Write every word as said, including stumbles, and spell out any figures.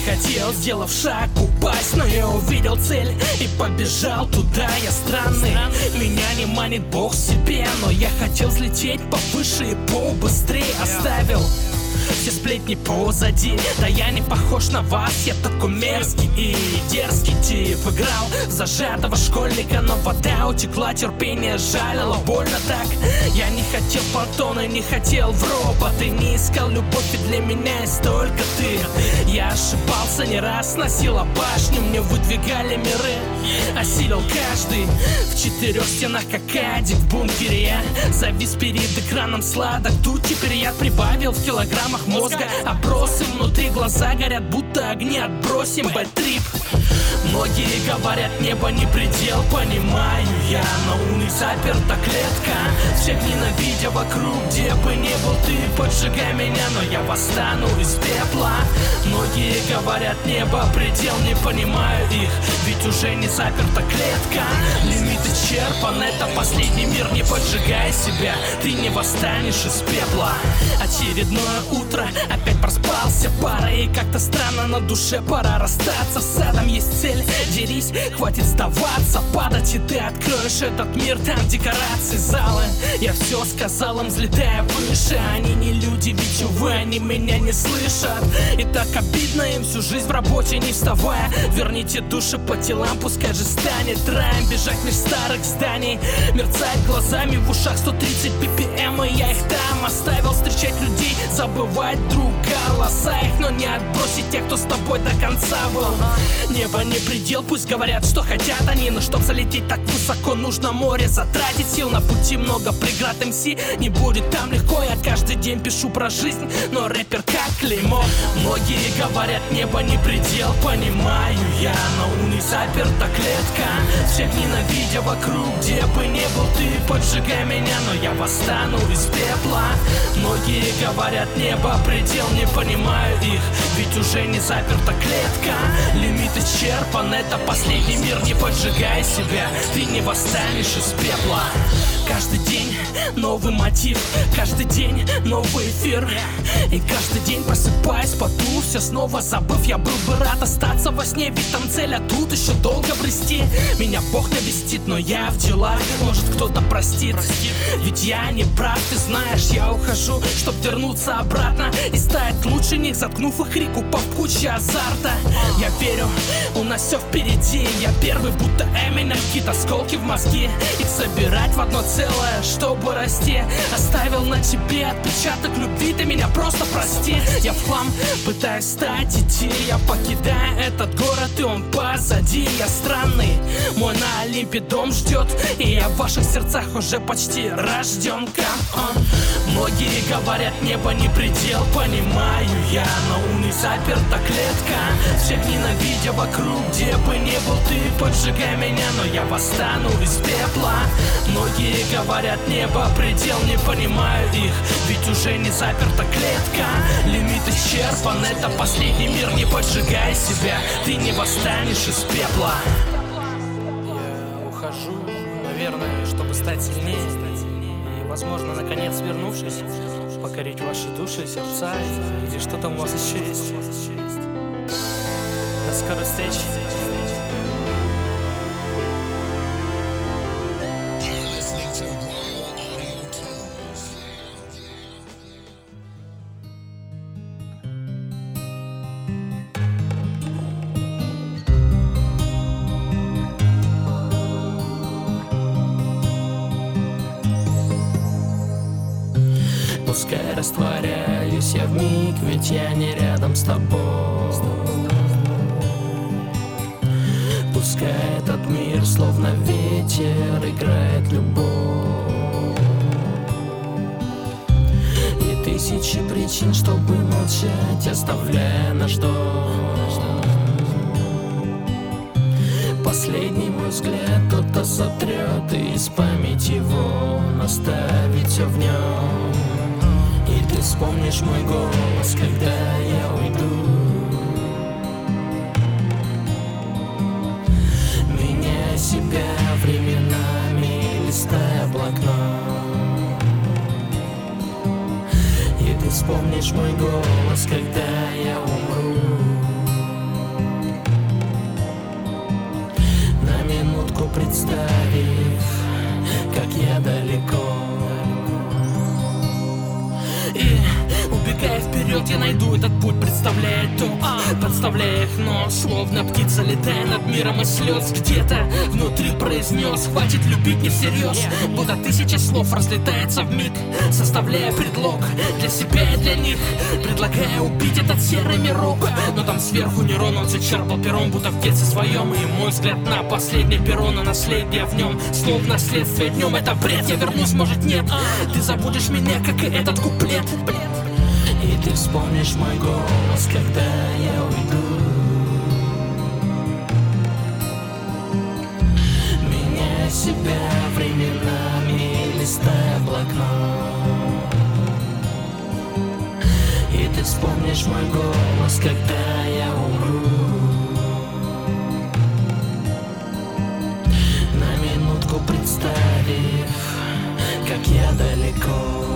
хотел, сделав шаг, упасть, но я увидел цель и побежал туда. Я странный, меня не манит Бог себе, но я хотел взлететь повыше и побыстрее. Оставил все сплетни позади. Да я не похож на вас, я такой мерзкий и дерзкий тип. Играл в зажатого школьника, но вода утекла, терпение жалило, больно так. Я не хотел понтона, не хотел в роботы, не искал любовь, и для меня есть только ты. Я ошибался не раз, носила башню, мне выдвигали миры, осилил каждый. В четырех стенах, как адик в бункере, я завис перед экраном сладок. Тут теперь я прибавил в килограммах мозга, опросы внутри, глаза горят, будто огни отбросим. Бэд-трип. Многие говорят, небо не предел, понимаю я, но у них заперта клетка. Всех ненавидя вокруг, где бы ни был ты, поджигай меня, но я восстану из пепла. Многие говорят, небо предел, не понимаю их, ведь уже не заперта клетка. Лимит исчерпан, это последний мир, не поджигай себя, ты не восстанешь из пепла. Очередное утро, опять проспался пара, и как-то странно на душе, пора расстаться с садом. Есть цель, дерись, хватит сдаваться, падать, и ты откроешь этот мир, там декорации, залы. Я все сказал им, взлетая выше, они не люди, ведь увы, они меня не слышат. И так обидно им всю жизнь в работе не вставая. Верните души по телам, пускай же станет раем бежать меж старых зданий, мерцать глазами, в ушах сто тридцать би пи эм, и я их там оставил. Встречать людей, забывать друг голоса их, но не отбросить тех, кто с тобой до конца был. Небо не предел, пусть говорят, что хотят они, но чтоб залететь так высоко, нужно море затратить сил. На пути много преград, эм си не будет там легко. Я каждый день пишу про жизнь, но рэпер как клеймо. Многие говорят, небо не предел, понимаю я, но у них заперта клетка. Всех ненавидя вокруг, где бы ни был ты, поджигай меня, но я восстану из пепла. Многие говорят, небо предел, не понимаю их, ведь уже не заперта клетка. Лимит исчерпан, это последний мир, не поджигай себя, ты не восстанешь из пепла. Каждый день новый мотив, каждый день новый эфир, и каждый день просыпаясь поту, все снова забыв. Я был бы рад остаться во сне, ведь там цель, а тут еще долго брести. Меня Бог навестит, но я в делах, может кто-то простит, ведь я не прав, ты знаешь, я ухожу, чтоб вернуться обратно и стать лучше них, заткнув их крик, упав в кучу азарта. Я верю, у нас все впереди, я первый, будто Эминем, какие-то осколки в мозги, их собирать в одно целое, чтобы расти. Оставил на тебе отпечаток любви, ты меня просто прости. Я в хлам пытаюсь стать идти, я покидаю этот город, и он позади. Я странный, мой на Олимпе дом ждет, и я в ваших сердцах уже почти рожден. Come on. Многие говорят, небо не предел, понимаю я, но у них заперта клетка. Всех ненавидя вокруг, где бы ни был ты, поджигай меня, но я восстану из пепла. Многие говорят, небо предел, не понимаю их, ведь уже не заперта клетка. Лимит исчерпан, это последний мир, не поджигай себя, ты не восстанешь из пепла. Я ухожу, наверное, чтобы стать сильнее, и, возможно, наконец вернувшись, покорить ваши души, сердца, или что там у вас еще есть. До скорой встречи. Пускай растворяюсь я вмиг, ведь я не рядом с тобой. Пускай этот мир, словно ветер, играет любовь. И тысячи причин, чтобы молчать, оставляя наш дом. Последний мой взгляд кто-то сотрет, и из памяти его оставить все в нем. Ты вспомнишь мой голос, когда я уйду. Меняя себя временами, листая блокнот. И ты вспомнишь мой голос, когда я умру. представив, как я далеко. И убегая вперед, я найду этот путь, представляя то, подставляя их нос, словно птица, летая над миром из слез. Где-то внутри произнес: хватит любить не всерьез. Будто тысяча слов разлетается в миг, составляя предлог для себя и для них, предлагая убить этот серый мирок. Но там сверху Нерон, он зачерпал пером, будто в детстве своем. И мой взгляд на последний перрон, а наследие в нем, словно следствие днем. Это бред, я вернусь, может нет. Ты забудешь меня, как и этот куплет. И ты вспомнишь мой голос, когда я уйду. Меняя себя временами, листая блокнот. И ты вспомнишь мой голос, когда я умру. На минутку представив, как я далеко.